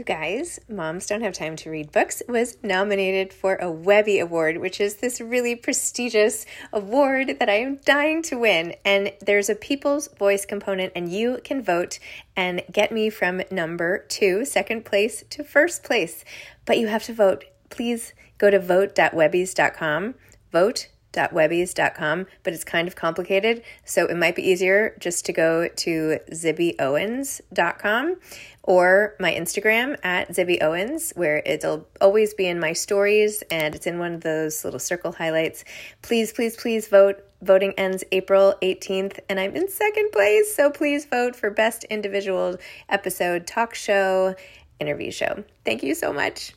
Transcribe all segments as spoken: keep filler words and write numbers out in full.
You guys, Moms Don't Have Time to Read Books was nominated for a Webby Award, which is this really prestigious award that I am dying to win. And there's a People's Voice component, and you can vote and get me from number two, second place, to first place. But you have to vote. Please go to vote dot webbies dot com. Vote dot webbies dot com, but it's kind of complicated, so it might be easier just to go to zibby owens dot com or my Instagram at zibby owens, where it'll always be in my stories and it's in one of those little circle highlights. Please, please, please vote. Voting ends April eighteenth, and I'm in second place, so please vote for Best Individual Episode Talk Show Interview Show. Thank you so much.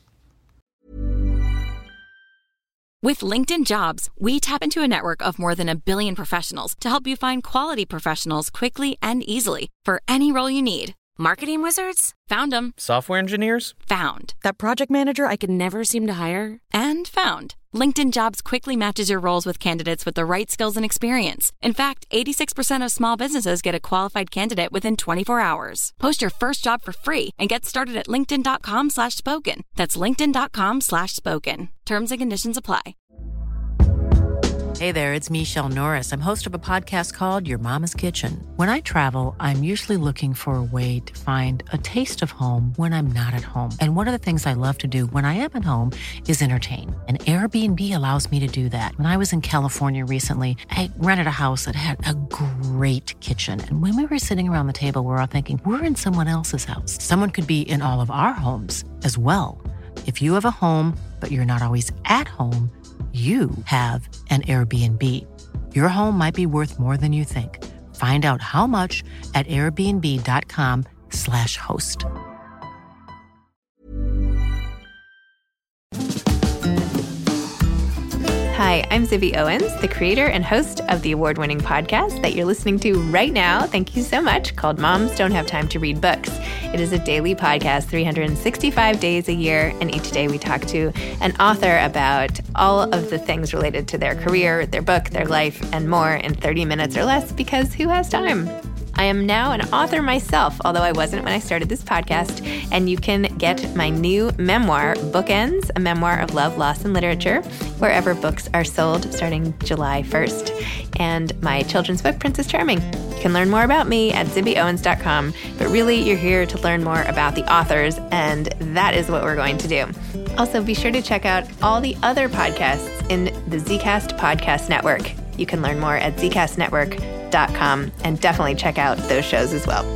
With LinkedIn Jobs, we tap into a network of more than a billion professionals to help you find quality professionals quickly and easily for any role you need. Marketing wizards? Found them. Software engineers? Found. That project manager I could never seem to hire? And found. LinkedIn Jobs quickly matches your roles with candidates with the right skills and experience. In fact, eighty-six percent of small businesses get a qualified candidate within twenty-four hours. Post your first job for free and get started at linkedin.com slash spoken. That's linkedin.com slash spoken. Terms and conditions apply. Hey there, it's Michelle Norris. I'm host of a podcast called Your Mama's Kitchen. When I travel, I'm usually looking for a way to find a taste of home when I'm not at home. And one of the things I love to do when I am at home is entertain. And Airbnb allows me to do that. When I was in California recently, I rented a house that had a great kitchen. And when we were sitting around the table, we were all thinking, we're in someone else's house. Someone could be in all of our homes as well. If you have a home, but you're not always at home, you have an Airbnb. Your home might be worth more than you think. Find out how much at airbnb.com slash host. Hi, I'm Zibby Owens, the creator and host of the award-winning podcast that you're listening to right now. Thank you so much, called Moms Don't Have Time to Read Books. It is a daily podcast, three hundred sixty-five days a year, and each day we talk to an author about all of the things related to their career, their book, their life, and more in thirty minutes or less, because who has time? I am now an author myself, although I wasn't when I started this podcast, and you can get my new memoir, Bookends, a memoir of love, loss, and literature, wherever books are sold starting July first, and my children's book, Princess Charming. You can learn more about me at zibby owens dot com, but really you're here to learn more about the authors, and that is what we're going to do. Also, be sure to check out all the other podcasts in the Zcast Podcast Network. You can learn more at z cast network dot com and definitely check out those shows as well.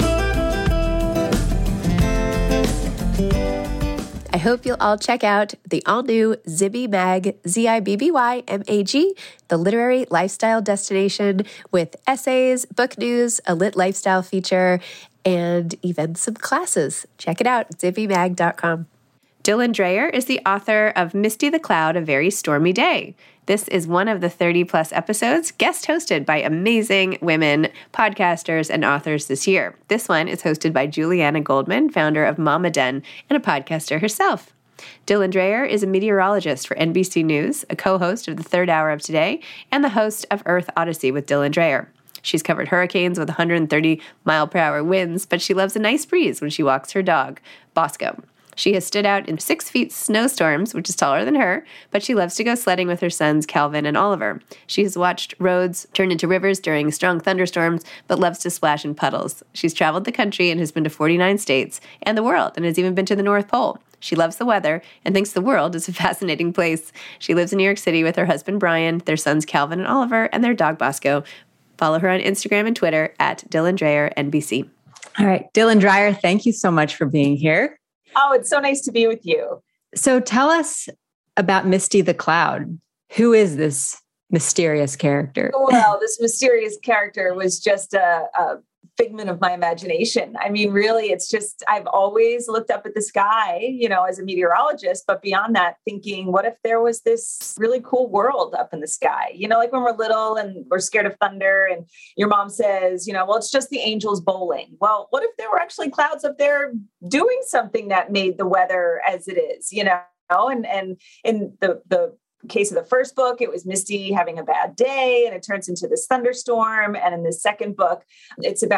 I hope you'll all check out the all-new Zibby Mag, Z I B B Y M A G, the literary lifestyle destination with essays, book news, a lit lifestyle feature, and even some classes. Check it out, zibby mag dot com. Dylan Dreyer is the author of Misty the Cloud, A Very Stormy Day. This is one of the thirty-plus episodes guest hosted by amazing women, podcasters, and authors this year. This one is hosted by Juliana Goldman, founder of Mama Den, and a podcaster herself. Dylan Dreyer is a meteorologist for N B C News, a co-host of The Third Hour of Today, and the host of Earth Odyssey with Dylan Dreyer. She's covered hurricanes with one hundred thirty mile per hour winds, but she loves a nice breeze when she walks her dog, Bosco. She has stood out in six feet snowstorms, which is taller than her, but she loves to go sledding with her sons, Calvin and Oliver. She has watched roads turn into rivers during strong thunderstorms, but loves to splash in puddles. She's traveled the country and has been to forty-nine states and the world, and has even been to the North Pole. She loves the weather and thinks the world is a fascinating place. She lives in New York City with her husband, Brian, their sons, Calvin and Oliver, and their dog, Bosco. Follow her on Instagram and Twitter at Dylan Dreyer N B C. All right, Dylan Dreyer, thank you so much for being here. Oh, it's so nice to be with you. So tell us about Misty the Cloud. Who is this mysterious character? Well, this mysterious character was just a, a figment of my imagination. I mean, really, it's just, I've always looked up at the sky, you know, as a meteorologist, but beyond that, thinking, what if there was this really cool world up in the sky? You know, like when we're little and we're scared of thunder and your mom says, you know, well, it's just the angels bowling. Well, what if there were actually clouds up there doing something that made the weather as it is, you know? And, and in the, the, case of the first book, it was Misty having a bad day and it turns into this thunderstorm. And in the second book, it's about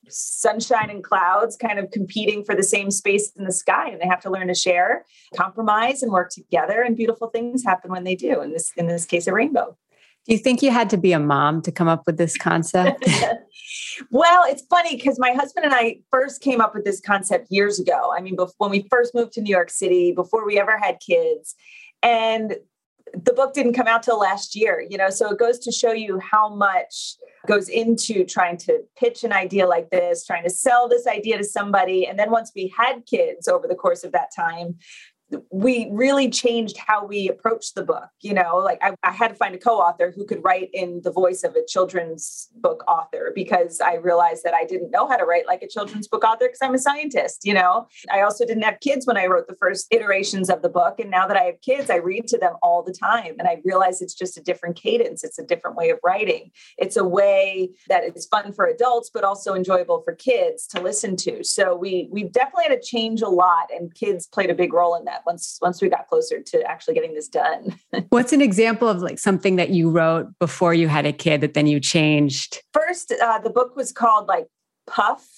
sunshine and clouds kind of competing for the same space in the sky, and they have to learn to share, compromise, and work together, and beautiful things happen when they do. In this, in this case, a rainbow. Do you think you had to be a mom to come up with this concept? Well, it's funny because my husband and I first came up with this concept years ago. I mean, before, when we first moved to New York City, before we ever had kids, and the book didn't come out till last year, you know, so it goes to show you how much goes into trying to pitch an idea like this, trying to sell this idea to somebody. And then once we had kids over the course of that time, we really changed how we approached the book. You know, like I, I had to find a co-author who could write in the voice of a children's book author, because I realized that I didn't know how to write like a children's book author because I'm a scientist. You know, I also didn't have kids when I wrote the first iterations of the book. And now that I have kids, I read to them all the time. And I realize it's just a different cadence. It's a different way of writing. It's a way that is fun for adults, but also enjoyable for kids to listen to. So we, we definitely had to change a lot, and kids played a big role in that. Once, once we got closer to actually getting this done. What's an example of like something that you wrote before you had a kid that then you changed? First, uh, the book was called like Puff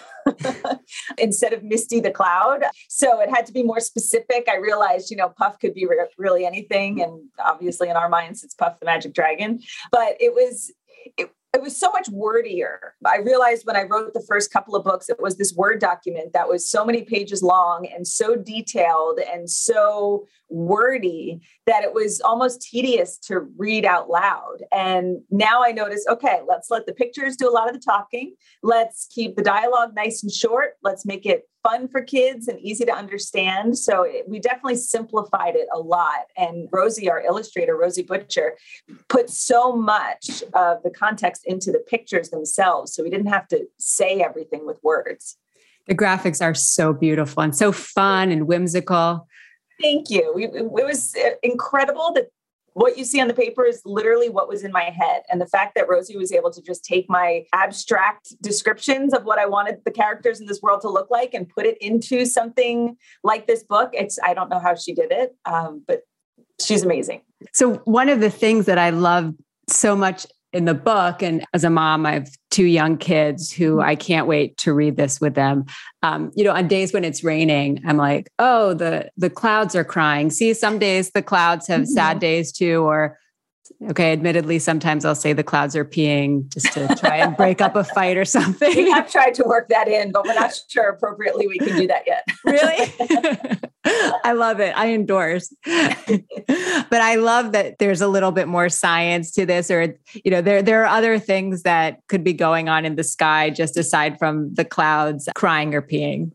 instead of Misty the Cloud. So it had to be more specific. I realized, you know, Puff could be re- really anything. And obviously in our minds, it's Puff the Magic Dragon. But it was... It, It was so much wordier. I realized when I wrote the first couple of books, it was this Word document that was so many pages long and so detailed and so wordy that it was almost tedious to read out loud. And now I notice, okay, let's let the pictures do a lot of the talking. Let's keep the dialogue nice and short. Let's make it fun for kids and easy to understand. So it, we definitely simplified it a lot. And Rosie, our illustrator, Rosie Butcher, put so much of the context into the pictures themselves. So we didn't have to say everything with words. The graphics are so beautiful and so fun and whimsical. Thank you. It, it was incredible that what you see on the paper is literally what was in my head. And the fact that Rosie was able to just take my abstract descriptions of what I wanted the characters in this world to look like and put it into something like this book. It's, I don't know how she did it, um, but she's amazing. So one of the things that I love so much in the book, and as a mom, I have two young kids who I can't wait to read this with them. Um, you know, on days when it's raining, I'm like, oh, the the clouds are crying. See, some days the clouds have sad days too, or okay, admittedly, sometimes I'll say the clouds are peeing just to try and break up a fight or something. We have tried to work that in, but we're not sure appropriately we can do that yet. Really? I love it. I endorse. But I love that there's a little bit more science to this, or, you know, there, there are other things that could be going on in the sky just aside from the clouds crying or peeing.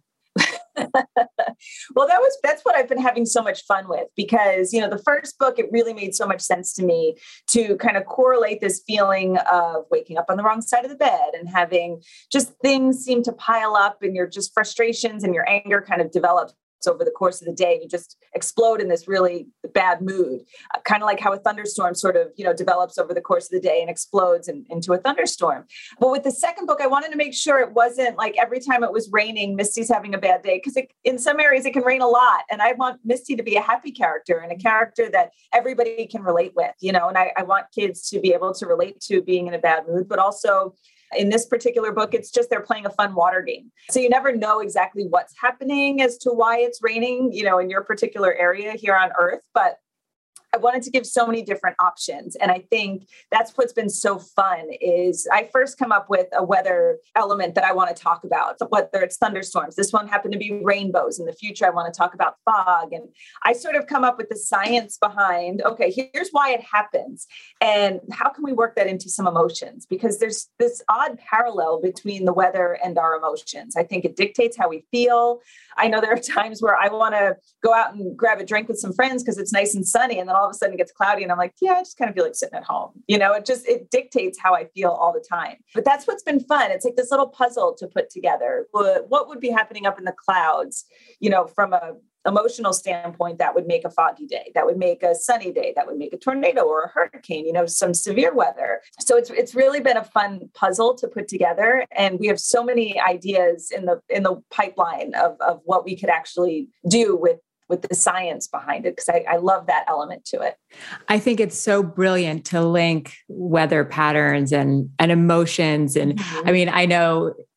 Well, that was, that's what I've been having so much fun with, because, you know, the first book, it really made so much sense to me to kind of correlate this feeling of waking up on the wrong side of the bed and having just things seem to pile up, and your just frustrations and your anger kind of develop over the course of the day. You just explode in this really bad mood, uh, kind of like how a thunderstorm sort of, you know, develops over the course of the day and explodes in, into a thunderstorm. But with the second book, I wanted to make sure it wasn't like every time it was raining, Misty's having a bad day, because in some areas it can rain a lot. And I want Misty to be a happy character and a character that everybody can relate with, you know, and I, I want kids to be able to relate to being in a bad mood, but also in this particular book, it's just they're playing a fun water game. So you never know exactly what's happening as to why it's raining, you know, in your particular area here on Earth. But I wanted to give so many different options. And I think that's what's been so fun is I first come up with a weather element that I want to talk about, whether it's thunderstorms. This one happened to be rainbows. In the future, I want to talk about fog. And I sort of come up with the science behind, okay, here's why it happens. And how can we work that into some emotions? Because there's this odd parallel between the weather and our emotions. I think it dictates how we feel. I know there are times where I want to go out and grab a drink with some friends because it's nice and sunny. And then all of a sudden it gets cloudy and I'm like, yeah, I just kind of feel like sitting at home. You know, it just, it dictates how I feel all the time. But that's what's been fun. It's like this little puzzle to put together. What would be happening up in the clouds, you know, from a emotional standpoint, that would make a foggy day, that would make a sunny day, that would make a tornado or a hurricane, you know, some severe weather. So it's it's really been a fun puzzle to put together. And we have so many ideas in the in the pipeline of, of what we could actually do with with the science behind it, because I, I love that element to it. I think it's so brilliant to link weather patterns and, and emotions. And mm-hmm. I mean, I know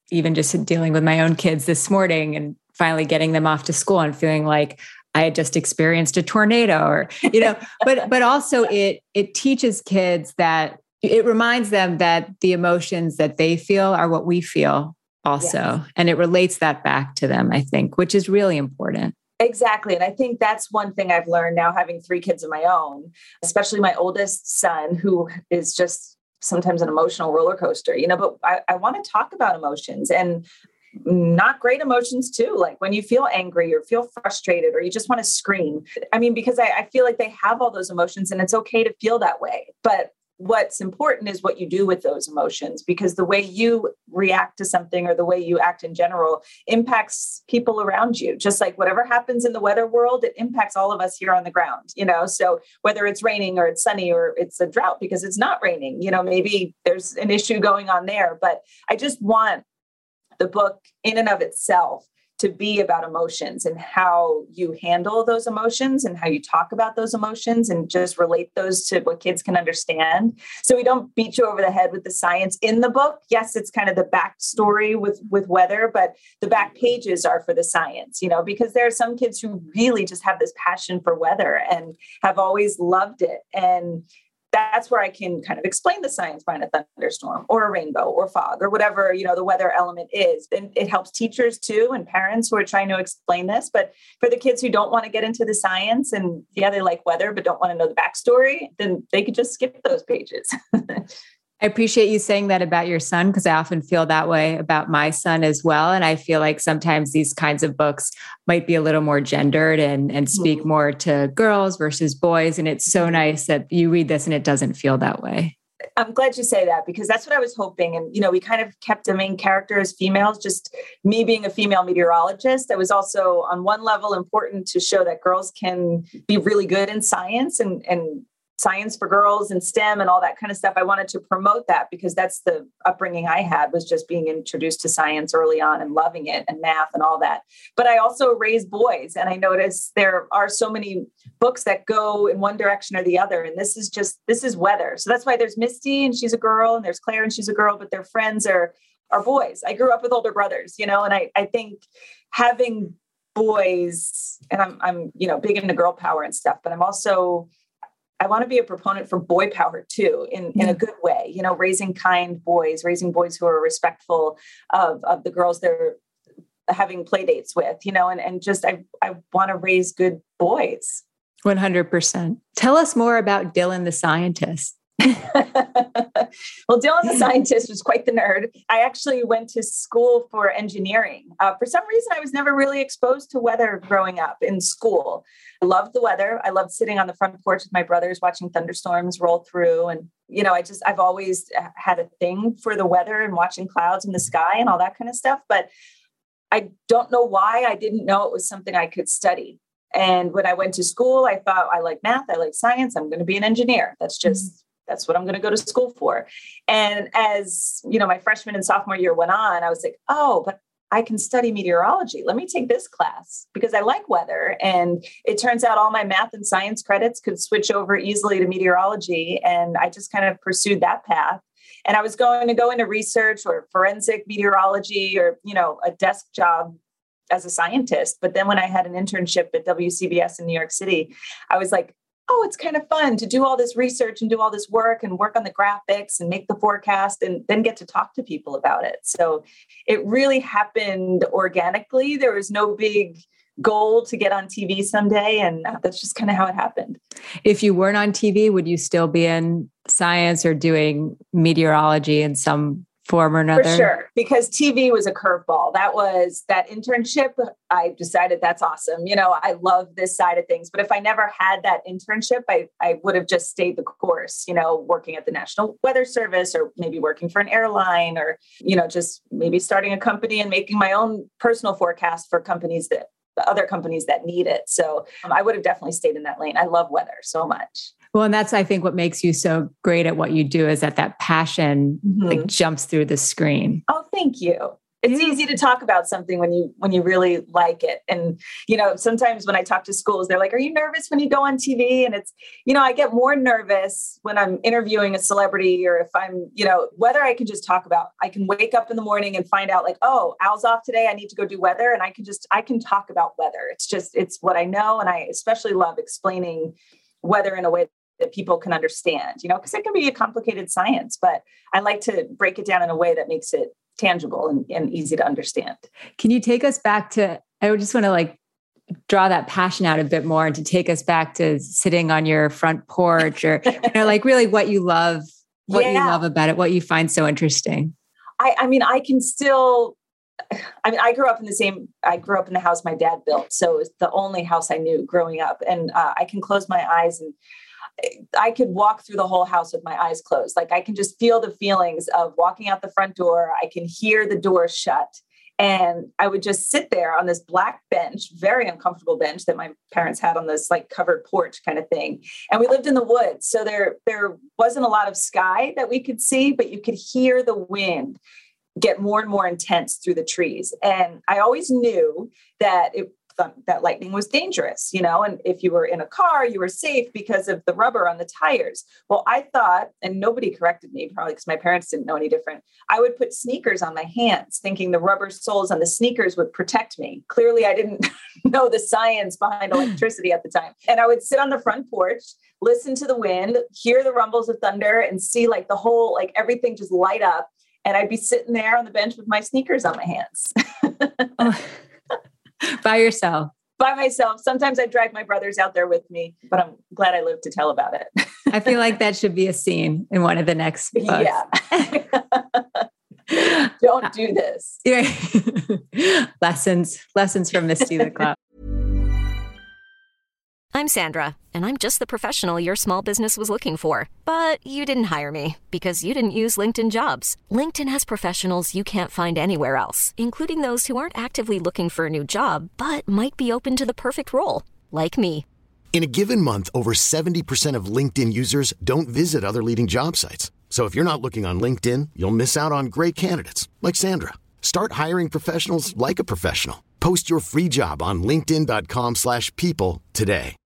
even just dealing with my own kids this morning and finally getting them off to school and feeling like I had just experienced a tornado or, you know, but, but also it, it teaches kids that it reminds them that the emotions that they feel are what we feel also. Yes. And it relates that back to them, I think, which is really important. Exactly. And I think that's one thing I've learned now having three kids of my own, especially my oldest son, who is just sometimes an emotional roller coaster, you know, but I, I want to talk about emotions and not great emotions too. Like when you feel angry or feel frustrated or you just want to scream. I mean, because I, I feel like they have all those emotions and it's okay to feel that way. But what's important is what you do with those emotions, because the way you react to something or the way you act in general impacts people around you. Just like whatever happens in the weather world, it impacts all of us here on the ground, you know? So whether it's raining or it's sunny or it's a drought because it's not raining, you know, maybe there's an issue going on there, but I just want the book in and of itself to be about emotions and how you handle those emotions and how you talk about those emotions and just relate those to what kids can understand. So we don't beat you over the head with the science in the book. Yes, it's kind of the backstory with, with weather, but the back pages are for the science, you know, because there are some kids who really just have this passion for weather and have always loved it. And that's where I can kind of explain the science behind a thunderstorm or a rainbow or fog or whatever, you know, the weather element is. And it helps teachers too and parents who are trying to explain this. But for the kids who don't want to get into the science and yeah, they like weather, but don't want to know the backstory, then they could just skip those pages. I appreciate you saying that about your son, because I often feel that way about my son as well. And I feel like sometimes these kinds of books might be a little more gendered and, and speak mm-hmm. more to girls versus boys. And it's so nice that you read this and it doesn't feel that way. I'm glad you say that, because that's what I was hoping. And, you know, we kind of kept the main character as females, just me being a female meteorologist. That was also on one level important to show that girls can be really good in science and, and science for girls and STEM and all that kind of stuff. I wanted to promote that because that's the upbringing I had, was just being introduced to science early on and loving it and math and all that. But I also raised boys, and I noticed there are so many books that go in one direction or the other. And this is just, this is weather. So that's why there's Misty and she's a girl, and there's Claire and she's a girl, but their friends are, are boys. I grew up with older brothers, you know, and I, I think having boys, and I'm, I'm, you know, big into girl power and stuff, but I'm also, I want to be a proponent for boy power too, in, in a good way, you know, raising kind boys, raising boys who are respectful of, of the girls they're having play dates with, you know, and, and just, I, I want to raise good boys. one hundred percent. Tell us more about Dylan the scientist. Well, Dylan the scientist was quite the nerd. I actually went to school for engineering. Uh, for some reason, I was never really exposed to weather growing up in school. I loved the weather. I loved sitting on the front porch with my brothers, watching thunderstorms roll through. And, you know, I just, I've always had a thing for the weather and watching clouds in the sky and all that kind of stuff. But I don't know why I didn't know it was something I could study. And when I went to school, I thought, I like math, I like science, I'm going to be an engineer. That's just, mm-hmm. that's what I'm going to go to school for. And as, you know, my freshman and sophomore year went on, I was like, oh, but I can study meteorology. Let me take this class because I like weather. And it turns out all my math and science credits could switch over easily to meteorology. And I just kind of pursued that path. And I was going to go into research or forensic meteorology or, you know, a desk job as a scientist. But then when I had an internship at W C B S in New York City, I was like, oh, it's kind of fun to do all this research and do all this work and work on the graphics and make the forecast and then get to talk to people about it. So it really happened organically. There was no big goal to get on T V someday. And that's just kind of how it happened. If you weren't on T V, would you still be in science or doing meteorology in some form or another? For sure, because T V was a curveball. That was that internship. I decided that's awesome. You know, I love this side of things. But if I never had that internship, I, I would have just stayed the course, you know, working at the National Weather Service or maybe working for an airline or, you know, just maybe starting a company and making my own personal forecast for companies that the other companies that need it. So um, I would have definitely stayed in that lane. I love weather so much. Well, and that's, I think, what makes you so great at what you do is that that passion mm-hmm. like jumps through the screen. Oh, thank you. It's easy to talk about something when you when you really like it. And, you know, sometimes when I talk to schools, they're like, are you nervous when you go on T V? And it's, you know, I get more nervous when I'm interviewing a celebrity, or if I'm, you know, whether I can just talk about, I can wake up in the morning and find out like, oh, Al's off today, I need to go do weather. And I can just, I can talk about weather. It's just, it's what I know. And I especially love explaining weather in a way that people can understand, you know, because it can be a complicated science, but I like to break it down in a way that makes it tangible and, and easy to understand. Can you take us back to, I would just want to like draw that passion out a bit more and to take us back to sitting on your front porch or, you know, like really what you love, what yeah. you love about it, what you find so interesting. I, I mean, I can still, I mean, I grew up in the same, I grew up in the house my dad built. So it was the only house I knew growing up. And uh, I can close my eyes and I could walk through the whole house with my eyes closed. Like I can just feel the feelings of walking out the front door. I can hear the door shut. And I would just sit there on this black bench, very uncomfortable bench that my parents had on this like covered porch kind of thing. And we lived in the woods. So there, there wasn't a lot of sky that we could see, but you could hear the wind get more and more intense through the trees. And I always knew that it that lightning was dangerous, you know, and if you were in a car, you were safe because of the rubber on the tires. Well, I thought, and nobody corrected me, probably because my parents didn't know any different, I would put sneakers on my hands, thinking the rubber soles on the sneakers would protect me. Clearly, I didn't know the science behind electricity at the time. And I would sit on the front porch, listen to the wind, hear the rumbles of thunder, and see like the whole, like everything just light up. And I'd be sitting there on the bench with my sneakers on my hands. By yourself? By myself. Sometimes I drag my brothers out there with me, but I'm glad I lived to tell about it. I feel like that should be a scene in one of the next books. Yeah. Don't do this. lessons, lessons from Misty the Cloud. I'm Sandra, and I'm just the professional your small business was looking for. But you didn't hire me because you didn't use LinkedIn Jobs. LinkedIn has professionals you can't find anywhere else, including those who aren't actively looking for a new job, but might be open to the perfect role, like me. In a given month, over seventy percent of LinkedIn users don't visit other leading job sites. So if you're not looking on LinkedIn, you'll miss out on great candidates like Sandra. Start hiring professionals like a professional. Post your free job on linkedin dot com slash people today.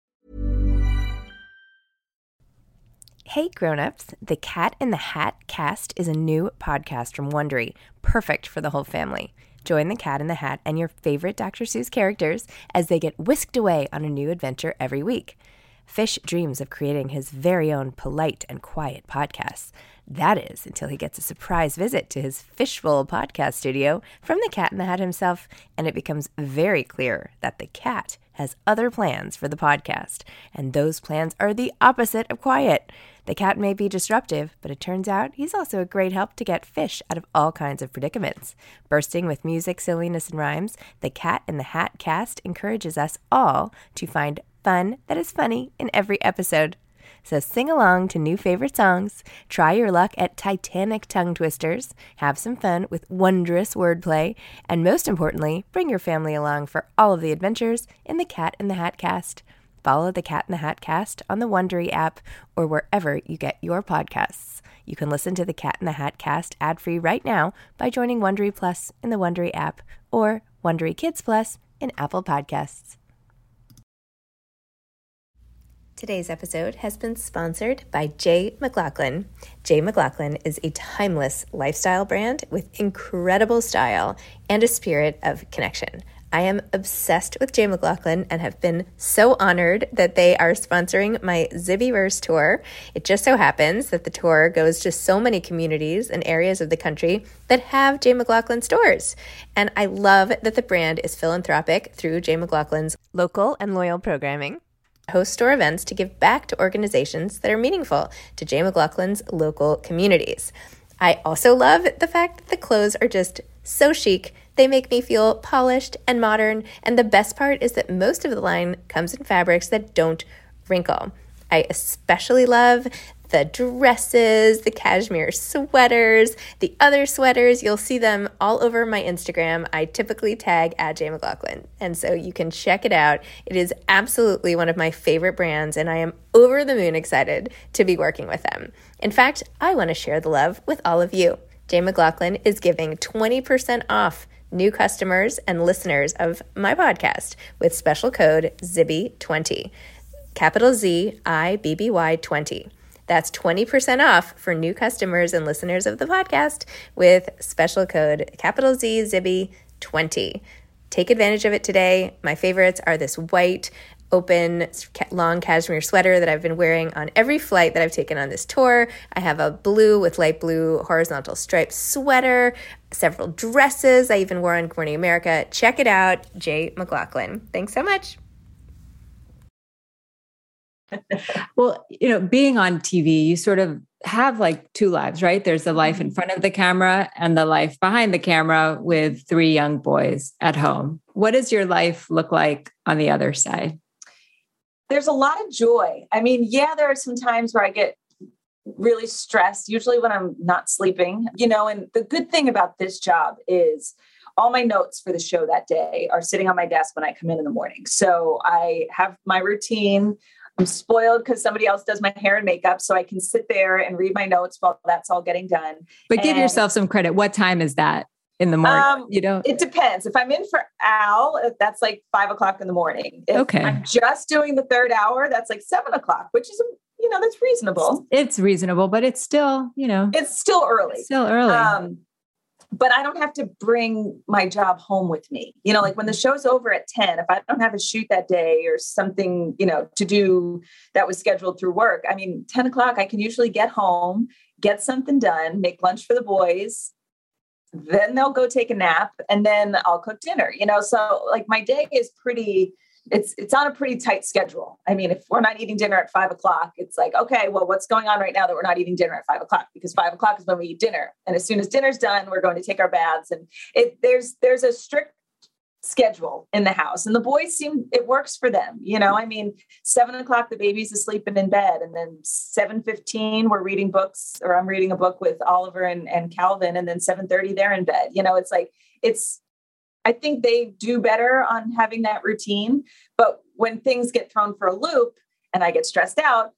Hey grown-ups, the Cat in the Hat cast is a new podcast from Wondery, perfect for the whole family. Join the Cat in the Hat and your favorite Doctor Seuss characters as they get whisked away on a new adventure every week. Fish dreams of creating his very own polite and quiet podcasts. That is, until he gets a surprise visit to his Fishbowl podcast studio from the Cat in the Hat himself, and it becomes very clear that the cat has other plans for the podcast, and those plans are the opposite of quiet. The cat may be disruptive, but it turns out he's also a great help to get fish out of all kinds of predicaments. Bursting with music, silliness, and rhymes, the Cat in the Hat cast encourages us all to find fun that is funny in every episode. So sing along to new favorite songs, try your luck at Titanic tongue twisters, have some fun with wondrous wordplay, and most importantly, bring your family along for all of the adventures in the Cat in the Hat cast. Follow the Cat in the Hat cast on the Wondery app or wherever you get your podcasts. You can listen to the Cat in the Hat cast ad-free right now by joining Wondery Plus in the Wondery app or Wondery Kids Plus in Apple Podcasts. Today's episode has been sponsored by J. McLaughlin. J. McLaughlin is a timeless lifestyle brand with incredible style and a spirit of connection. I am obsessed with J. McLaughlin and have been so honored that they are sponsoring my Zibbyverse tour. It just so happens that the tour goes to so many communities and areas of the country that have J. McLaughlin stores. And I love that the brand is philanthropic through J. McLaughlin's local and loyal programming. Host store events to give back to organizations that are meaningful to J. McLaughlin's local communities. I also love the fact that the clothes are just so chic. They make me feel polished and modern, and the best part is that most of the line comes in fabrics that don't wrinkle. I especially love the dresses, the cashmere sweaters, the other sweaters. You'll see them all over my Instagram. I typically tag at J. McLaughlin, and so you can check it out. It is absolutely one of my favorite brands, and I am over the moon excited to be working with them. In fact, I want to share the love with all of you. Jay McLaughlin is giving twenty percent off new customers and listeners of my podcast with special code Z I B B Y twenty. Capital Z I B B Y twenty. That's twenty percent off for new customers and listeners of the podcast with special code capital Z Z I B B Y twenty. Take advantage of it today. My favorites are this white, open, long cashmere sweater that I've been wearing on every flight that I've taken on this tour. I have a blue with light blue horizontal striped sweater, several dresses I even wore on Good Morning America. Check it out, Jay McLaughlin. Thanks so much. Well, you know, being on T V, you sort of have like two lives, right? There's the life in front of the camera and the life behind the camera with three young boys at home. What does your life look like on the other side? There's a lot of joy. I mean, yeah, there are some times where I get really stressed, usually when I'm not sleeping, you know, and the good thing about this job is all my notes for the show that day are sitting on my desk when I come in in the morning. So I have my routine. I'm spoiled because somebody else does my hair and makeup, so I can sit there and read my notes while that's all getting done. But give and, yourself some credit. What time is that in the morning? Um, you know, it depends. If I'm in for Al, that's like five o'clock in the morning. If okay. I'm just doing the third hour, that's like seven o'clock, which is, you know, that's reasonable. It's reasonable, but it's still, you know, it's still early. It's still early. Um, But I don't have to bring my job home with me. You know, like when the show's over at ten, if I don't have a shoot that day or something, you know, to do that was scheduled through work, I mean, ten o'clock, I can usually get home, get something done, make lunch for the boys. Then they'll go take a nap and then I'll cook dinner, you know? So like my day is pretty, it's, it's on a pretty tight schedule. I mean, if we're not eating dinner at five o'clock, it's like, okay, well, what's going on right now that we're not eating dinner at five o'clock? Because five o'clock is when we eat dinner. And as soon as dinner's done, we're going to take our baths. And it, there's, there's a strict schedule in the house and the boys seem, it works for them. You know, I mean, seven o'clock, the baby's asleep and in bed. And then seven fifteen, we're reading books or I'm reading a book with Oliver and, and Calvin. And then seven thirty, they're in bed. You know, it's like, it's, I think they do better on having that routine, but when things get thrown for a loop and I get stressed out,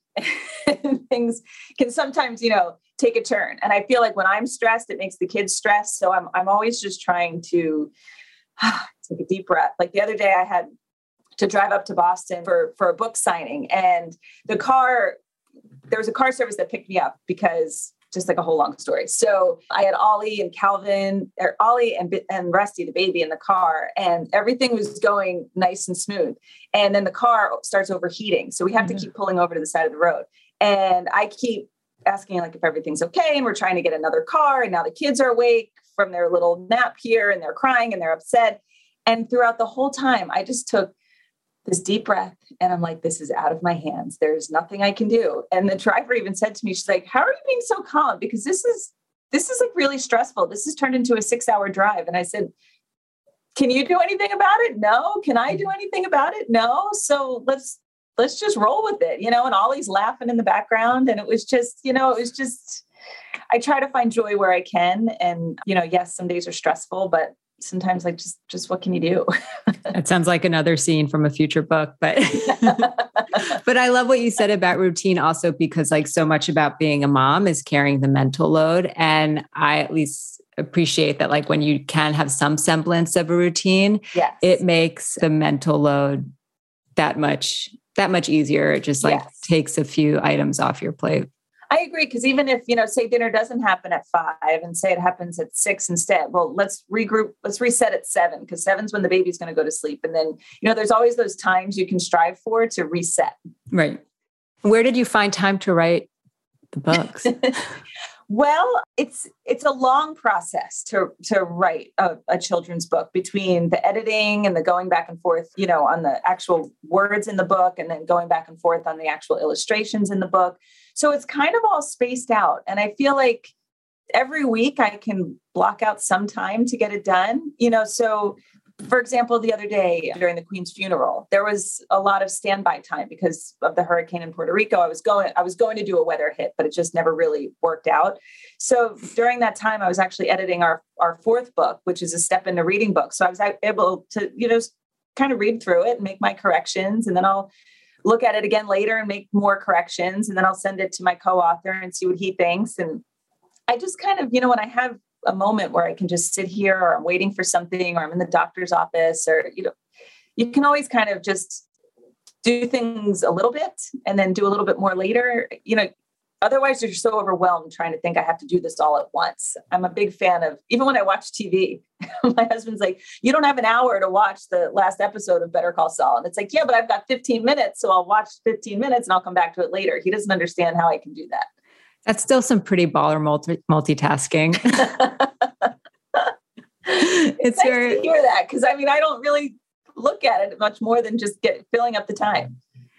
things can sometimes, you know, take a turn. And I feel like when I'm stressed, it makes the kids stressed. So I'm, I'm always just trying to take a deep breath. Like the other day I had to drive up to Boston for, for a book signing and the car, there was a car service that picked me up because just like a whole long story. So I had Ollie and Calvin, or Ollie and, and Rusty, the baby, in the car, and everything was going nice and smooth. And then the car starts overheating. So we have mm-hmm. to keep pulling over to the side of the road. And I keep asking like if everything's okay. And we're trying to get another car. And now the kids are awake from their little nap here and they're crying and they're upset. And throughout the whole time, I just took this deep breath and I'm like, this is out of my hands. There's nothing I can do. And the driver even said to me, she's like, how are you being so calm? Because this is, this is like really stressful. This has turned into a six hour drive. And I said, can you do anything about it? No. Can I do anything about it? No. So let's, let's just roll with it, you know, and Ollie's laughing in the background. And it was just, you know, it was just, I try to find joy where I can. And, you know, yes, some days are stressful, but sometimes like, just, just what can you do? It sounds like another scene from a future book, but, but I love what you said about routine also, because like so much about being a mom is carrying the mental load. And I at least appreciate that, like when you can have some semblance of a routine, yes. it makes the mental load that much, that much easier. It just like yes. takes a few items off your plate. I agree. Because even if, you know, say dinner doesn't happen at five and say it happens at six instead, well, let's regroup, let's reset at seven, because seven's when the baby's going to go to sleep. And then, you know, there's always those times you can strive for to reset. Right. Where did you find time to write the books? Well, it's, it's a long process to, to write a, a children's book, between the editing and the going back and forth, you know, on the actual words in the book, and then going back and forth on the actual illustrations in the book. So it's kind of all spaced out. And I feel like every week I can block out some time to get it done, you know. So for example, the other day during the Queen's funeral, there was a lot of standby time because of the hurricane in Puerto Rico. I was going, I was going to do a weather hit, but it just never really worked out. So during that time, I was actually editing our, our fourth book, which is a Step Into Reading book. So I was able to, you know, kind of read through it and make my corrections. And then I'll look at it again later and make more corrections. And then I'll send it to my co-author and see what he thinks. And I just kind of, you know, when I have a moment where I can just sit here or I'm waiting for something or I'm in the doctor's office or, you know, you can always kind of just do things a little bit and then do a little bit more later. You know, otherwise you're so overwhelmed trying to think I have to do this all at once. I'm a big fan of, even when I watch T V, my husband's like, you don't have an hour to watch the last episode of Better Call Saul. And it's like, yeah, but I've got fifteen minutes. So I'll watch fifteen minutes and I'll come back to it later. He doesn't understand how I can do that. That's still some pretty baller multi- multitasking. It's nice your... to hear that. Cause I mean, I don't really look at it much more than just get filling up the time.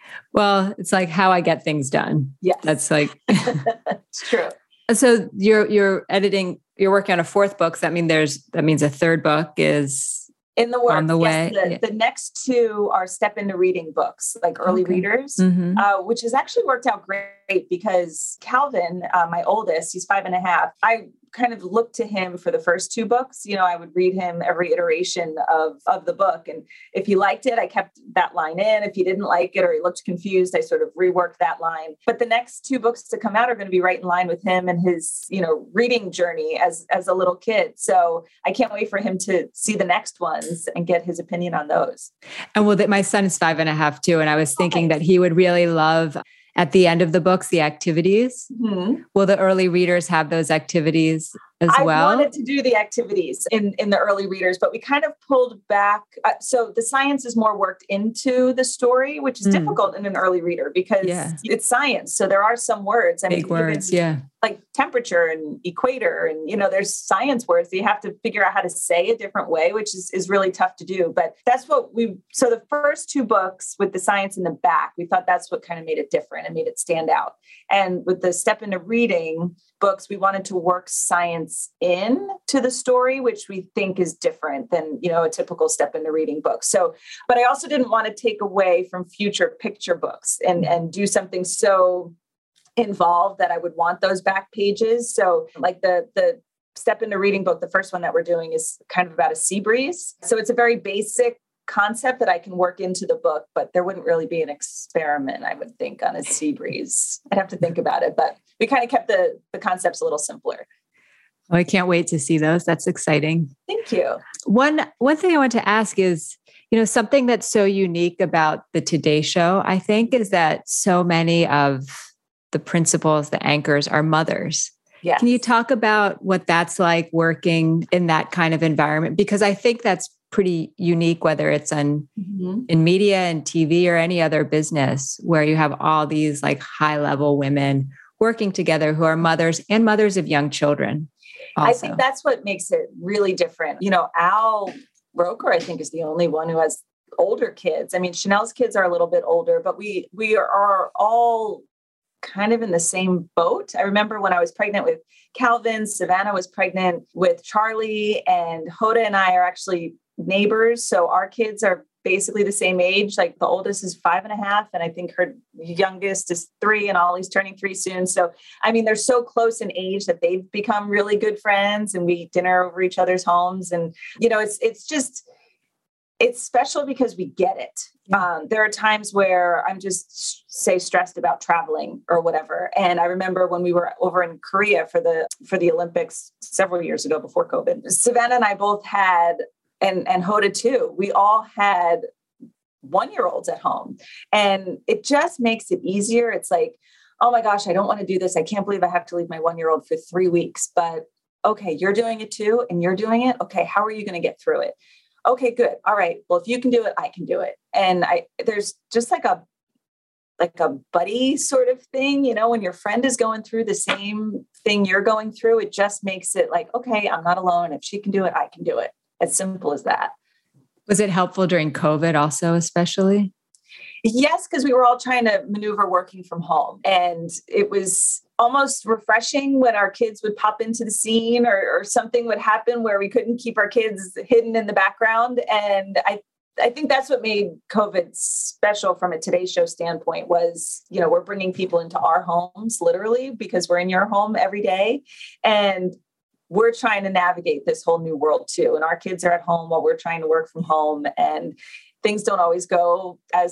Well, it's like how I get things done. Yes. That's like, it's true. So you're, you're editing, you're working on a fourth book. So that means there's, that means a third book is in the works. On the way. Yes, the, yeah. the next two are step into reading books, like early okay. readers, mm-hmm. uh, which has actually worked out great because Calvin, uh, my oldest, he's five and a half. I kind of looked to him for the first two books. You know, I would read him every iteration of, of the book. And if he liked it, I kept that line in. If he didn't like it or he looked confused, I sort of reworked that line. But the next two books to come out are going to be right in line with him and his, you know, reading journey as, as a little kid. So I can't wait for him to see the next ones and get his opinion on those. And well, that my son is five and a half too. And I was thinking okay. that he would really love at the end of the books, the activities. Mm-hmm. Will the early readers have those activities as I well? I wanted to do the activities in, in the early readers, but we kind of pulled back. Uh, so the science is more worked into the story, which is mm. difficult in an early reader because yeah. it's science. So there are some words. I Big mean, words, yeah. Like temperature and equator. And, you know, there's science words that you have to figure out how to say a different way, which is, is really tough to do. But that's what we, so the first two books with the science in the back, we thought that's what kind of made it different and made it stand out. And with the step into reading books, we wanted to work science in to the story, which we think is different than, you know, a typical step into reading book. So, but I also didn't want to take away from future picture books and, and do something so involved that I would want those back pages. So like the, the step into reading book, the first one that we're doing is kind of about a sea breeze. So it's a very basic concept that I can work into the book, but there wouldn't really be an experiment, I would think, on a sea breeze. I'd have to think about it, but we kind of kept the, the concepts a little simpler. Oh, I can't wait to see those. That's exciting. Thank you. One, one thing I want to ask is, you know, something that's so unique about the Today Show, I think, is that so many of the principals, the anchors are mothers. Yes. Can you talk about what that's like working in that kind of environment? Because I think that's pretty unique, whether it's on mm-hmm. in media and T V or any other business where you have all these like high level women working together who are mothers and mothers of young children. Also. I think that's what makes it really different. You know, Al Roker, I think, is the only one who has older kids. I mean, Chanel's kids are a little bit older, but we we are all kind of in the same boat. I remember when I was pregnant with Calvin, Savannah was pregnant with Charlie, and Hoda and I are actually neighbors. So our kids are basically the same age. Like the oldest is five and a half. And I think her youngest is three, and Ollie's turning three soon. So, I mean, they're so close in age that they've become really good friends, and we eat dinner over each other's homes. And, you know, it's, it's just, it's special because we get it. Um, there are times where I'm just, say, stressed about traveling or whatever. And I remember when we were over in Korea for the, for the Olympics several years ago before COVID, Savannah and I both had, and, and Hoda too, we all had one-year-olds at home, and it just makes it easier. It's like, oh my gosh, I don't want to do this. I can't believe I have to leave my one-year-old for three weeks, but okay, you're doing it too. And you're doing it. Okay. How are you going to get through it? Okay, good. All right. Well, if you can do it, I can do it. And I, there's just like a, like a buddy sort of thing, you know, when your friend is going through the same thing you're going through, it just makes it like, okay, I'm not alone. If she can do it, I can do it. As simple as that. Was it helpful during COVID also, especially? Yes, because we were all trying to maneuver working from home. And it was almost refreshing when our kids would pop into the scene, or, or something would happen where we couldn't keep our kids hidden in the background. And I, I think that's what made COVID special from a Today Show standpoint was, you know, we're bringing people into our homes, literally, because we're in your home every day. And we're trying to navigate this whole new world too. And our kids are at home while we're trying to work from home, and things don't always go as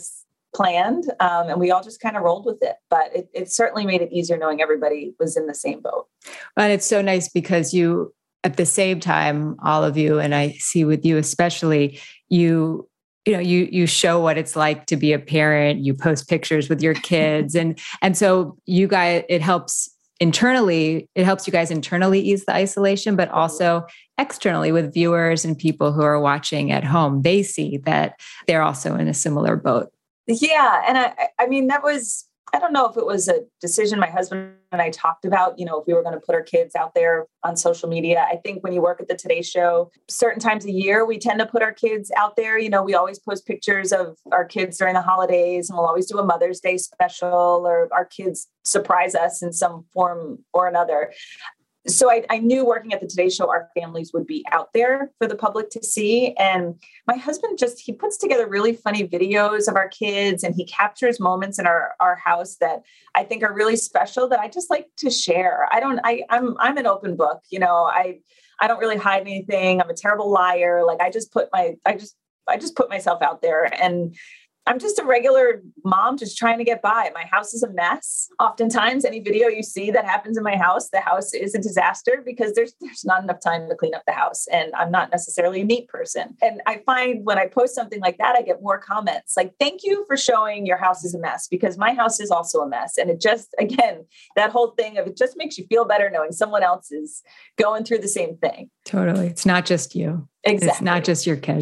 planned. Um, and we all just kind of rolled with it. But it, it certainly made it easier knowing everybody was in the same boat. And it's so nice because you, at the same time, all of you, and I see with you especially, you you know, you you show what it's like to be a parent. You post pictures with your kids, and and so you guys, it helps internally. It helps you guys internally ease the isolation, but also externally with viewers and people who are watching at home. They see that they're also in a similar boat. Yeah, and I I mean that was. I don't know if it was a decision my husband and I talked about, you know, if we were going to put our kids out there on social media. I think when you work at the Today Show, certain times a year, we tend to put our kids out there. You know, we always post pictures of our kids during the holidays, and we'll always do a Mother's Day special, or our kids surprise us in some form or another. So I, I knew working at the Today Show, our families would be out there for the public to see. And my husband just, he puts together really funny videos of our kids, and he captures moments in our, our house that I think are really special that I just like to share. I don't, I, I'm, I'm an open book. You know, I, I don't really hide anything. I'm a terrible liar. Like I just put my, I just, I just put myself out there, and I'm just a regular mom just trying to get by. My house is a mess. Oftentimes, any video you see that happens in my house, the house is a disaster because there's there's not enough time to clean up the house. And I'm not necessarily a neat person. And I find when I post something like that, I get more comments like, thank you for showing your house is a mess, because my house is also a mess. And it just, again, that whole thing of it just makes you feel better knowing someone else is going through the same thing. Totally. It's not just you. Exactly. It's not just your kid.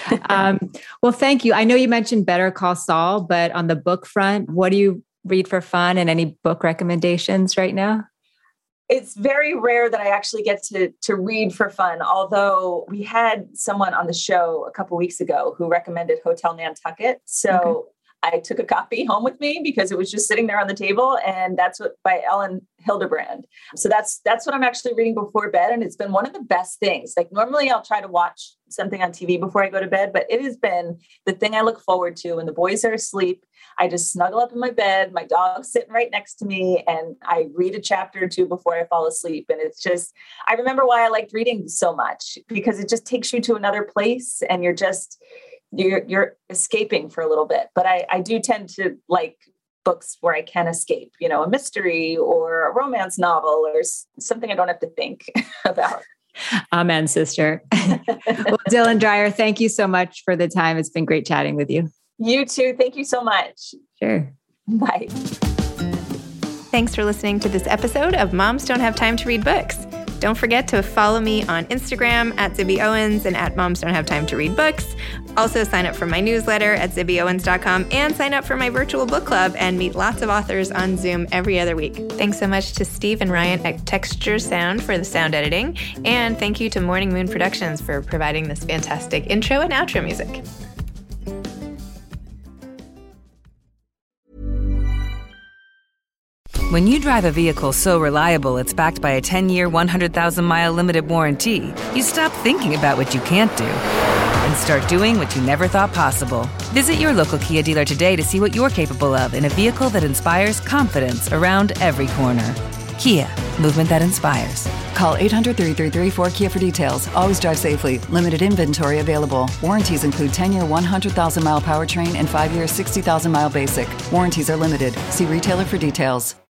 um, well, thank you. I know you mentioned Better Call Saul, but on the book front, what do you read for fun, and any book recommendations right now? It's very rare that I actually get to, to read for fun, although we had someone on the show a couple of weeks ago who recommended Hotel Nantucket. So okay. I took a copy home with me because it was just sitting there on the table, and that's what by Ellen Hildebrand. So that's that's what I'm actually reading before bed, and it's been one of the best things. Like normally I'll try to watch something on T V before I go to bed, but it has been the thing I look forward to. When the boys are asleep, I just snuggle up in my bed, my dog's sitting right next to me, and I read a chapter or two before I fall asleep. And it's just, I remember why I liked reading so much, because it just takes you to another place, and you're just You're, you're escaping for a little bit. But I, I do tend to like books where I can escape, you know, a mystery or a romance novel or something I don't have to think about. Amen, sister. Well, Dylan Dreyer, thank you so much for the time. It's been great chatting with you. You too. Thank you so much. Sure. Bye. Thanks for listening to this episode of Moms Don't Have Time to Read Books. Don't forget to follow me on Instagram at Zibby Owens and at Moms Don't Have Time to Read Books. Also sign up for my newsletter at zibby owens dot com and sign up for my virtual book club and meet lots of authors on Zoom every other week. Thanks so much to Steve and Ryan at Texture Sound for the sound editing. And thank you to Morning Moon Productions for providing this fantastic intro and outro music. When you drive a vehicle so reliable it's backed by a ten-year, one hundred thousand mile limited warranty, you stop thinking about what you can't do and start doing what you never thought possible. Visit your local Kia dealer today to see what you're capable of in a vehicle that inspires confidence around every corner. Kia, movement that inspires. Call eight hundred, three three three, four K I A for details. Always drive safely. Limited inventory available. Warranties include ten-year, one hundred thousand mile powertrain and five-year, sixty thousand mile basic. Warranties are limited. See retailer for details.